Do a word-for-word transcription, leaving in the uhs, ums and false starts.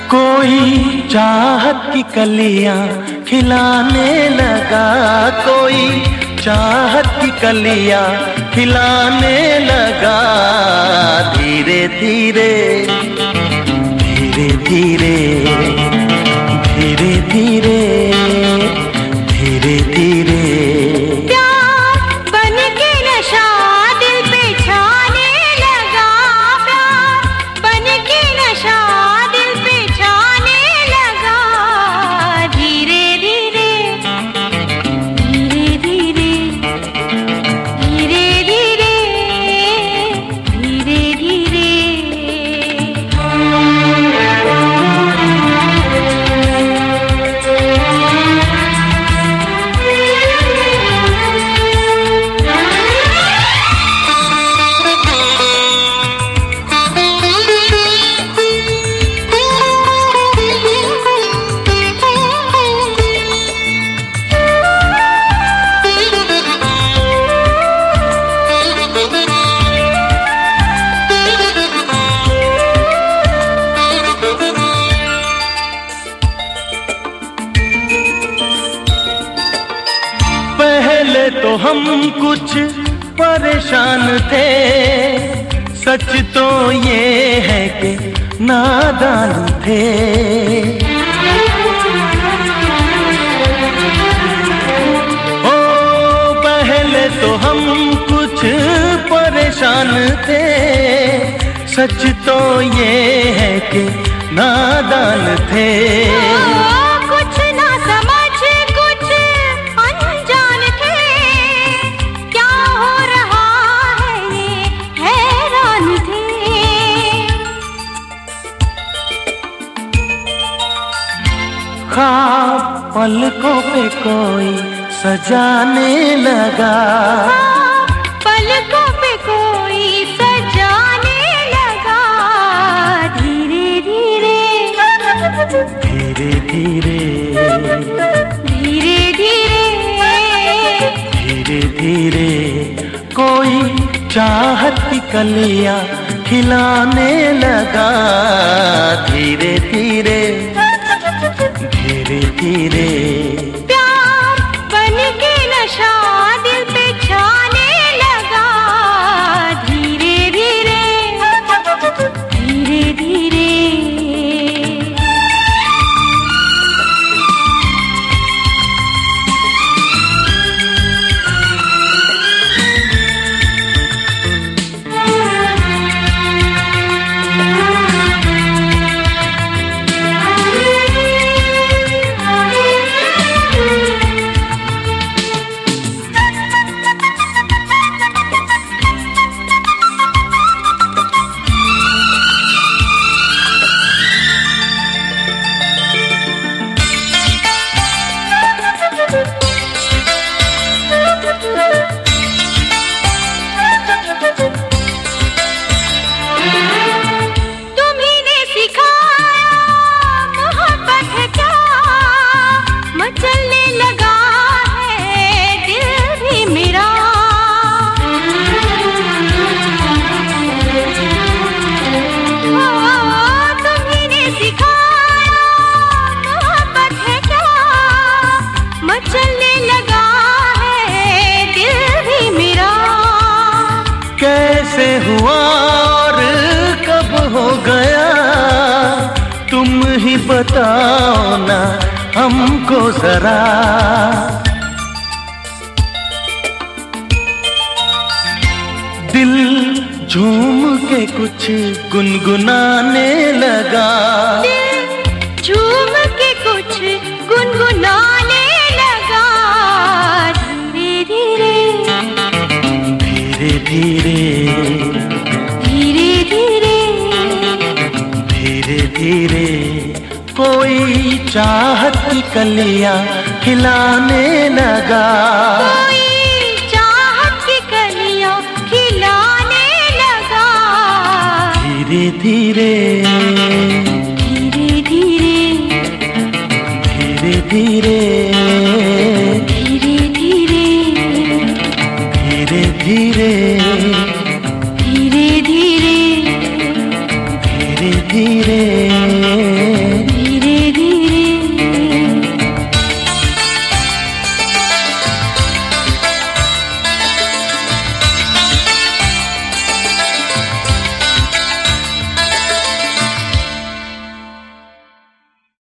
कोई चाहत की कलियां खिलाने लगा, कोई चाहत की कलियां खिलाने लगा। धीरे धीरे धीरे धीरे धीरे धीरे धीरे धीरे तो हम कुछ परेशान थे, सच तो ये है कि नादान थे। ओ पहले तो हम कुछ परेशान थे, सच तो ये है कि नादान थे। ख्वाब पलकों पे कोई सजाने लगा, पलकों पे कोई सजाने लगा। धीरे धीरे धीरे धीरे धीरे धीरे धीरे धीरे कोई चाहत की कलियां खिलाने लगा। धीरे धीरे धीरे धीरे प्यार बन के नशा दिल पे छाने लगा। धीरे धीरे धीरे धीरे हुआ और कब हो गया, तुम ही बताओ ना हमको जरा। दिल झूम के कुछ गुनगुनाने लगा, झूम के कुछ गुनगुनाने लगा। धीरे धीरे धीरे धीरे धीरे धीरे धीरे धीरे कोई चाहत की कलियां खिलाने लगा, कोई चाहत की कलियां खिलाने लगा। धीरे धीरे धीरे धीरे धीरे धीरे धीरे धीरे धीरे धीरे धीरे धीरे धीरे धीरे